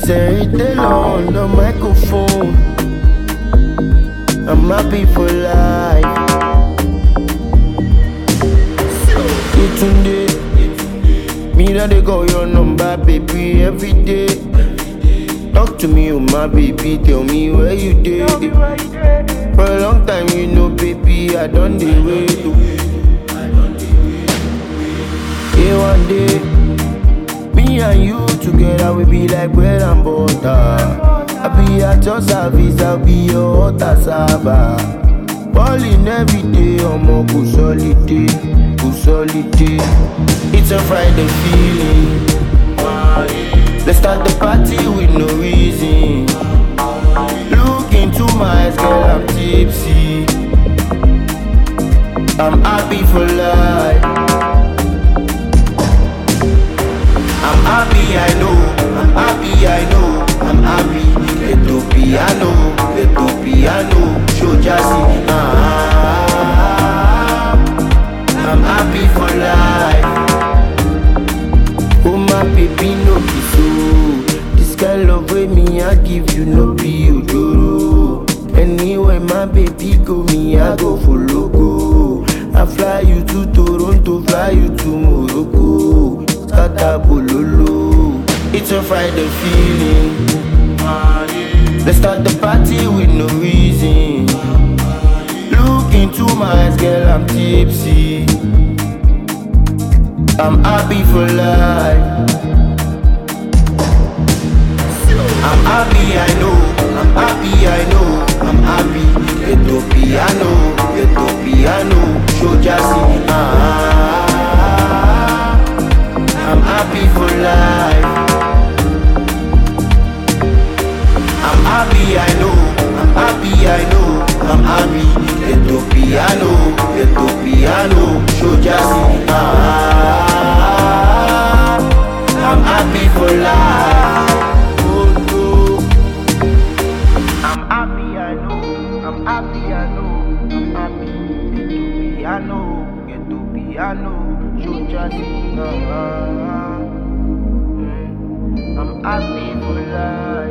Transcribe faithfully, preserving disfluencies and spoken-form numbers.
Say on the microphone. I'm happy for life. Yetunde, me that they call your number, baby, every day. Talk to me, oh my baby, tell me where you did. For a long time, you know, baby, I done the way to. Yeah, one day, me and you together, we be like bread and butter. I be at your service, I'll be your hot cassava. Balling every day, I'm a good solid day, good solid day. It's a Friday feeling. Let's start the party with no reason. Look into my eyes, girl, I'm tipsy. I'm happy for life. I'm happy, I know. I'm happy, I know. I'm happy. Let to piano, let to piano. Show Jazzy. Ah, I'm happy for life. Oh my baby, no be so. This kind of way me I give you no be odoro. Anywhere my baby go, me I go follow go. I fly you to Toronto, fly you to Morocco. Tata bololo, it's a Friday feeling. Let's start the party with no reason. Look into my eyes, girl, I'm tipsy. I'm happy for life. I'm happy, I know. I'm happy, I know. I'm happy. Let to piano, let to piano. Show Jazzy. Ah, I'm happy for life. I'm happy, I know. I'm happy, I know. I'm happy. Let to piano, let to piano. Show Jazzy. Ah, I'm happy for life. Oh no. I'm happy, I know. I'm happy, I know. I'm happy. Get to piano, get to piano. Show Jazzy. Ah, mm. I'm happy for life.